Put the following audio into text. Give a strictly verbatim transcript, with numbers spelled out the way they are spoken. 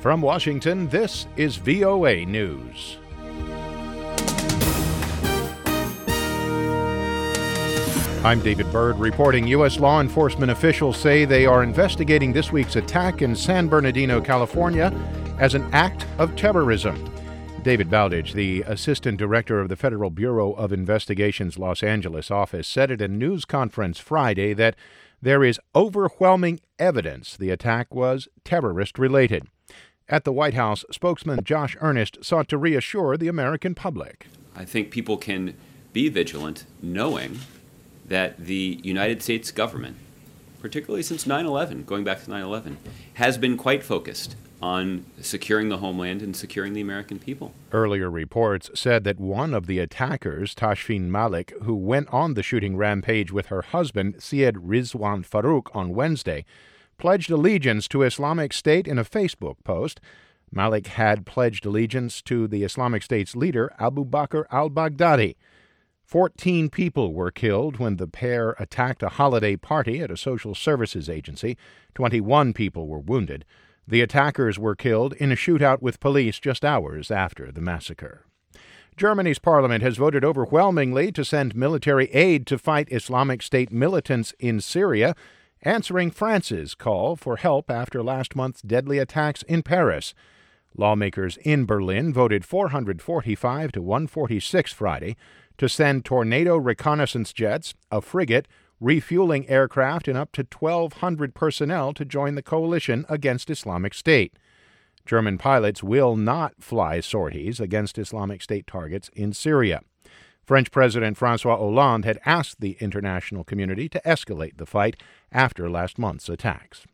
From Washington, this is V O A News. I'm David Byrd reporting. U S law enforcement officials say they are investigating this week's attack in San Bernardino, California, as an act of terrorism. David Bowditch, the Assistant Director of the Federal Bureau of Investigation's Los Angeles office, said at a news conference Friday that there is overwhelming evidence the attack was terrorist-related. At the White House, spokesman Josh Earnest sought to reassure the American public. I think people can be vigilant knowing that the United States government, particularly since nine eleven, going back to nine eleven, has been quite focused on securing the homeland and securing the American people. Earlier reports said that one of the attackers, Tashfeen Malik, who went on the shooting rampage with her husband, Syed Rizwan Farouk, on Wednesday, pledged allegiance to Islamic State in a Facebook post. Malik had pledged allegiance to the Islamic State's leader, Abu Bakr al-Baghdadi. Fourteen people were killed when the pair attacked a holiday party at a social services agency. Twenty-one people were wounded. The attackers were killed in a shootout with police just hours after the massacre. Germany's parliament has voted overwhelmingly to send military aid to fight Islamic State militants in Syria, answering France's call for help after last month's deadly attacks in Paris. Lawmakers in Berlin voted four hundred forty-five to one hundred forty-six Friday to send Tornado reconnaissance jets, a frigate, refueling aircraft, and up to twelve hundred personnel to join the coalition against Islamic State. German pilots will not fly sorties against Islamic State targets in Syria. French President François Hollande had asked the international community to escalate the fight after last month's attacks.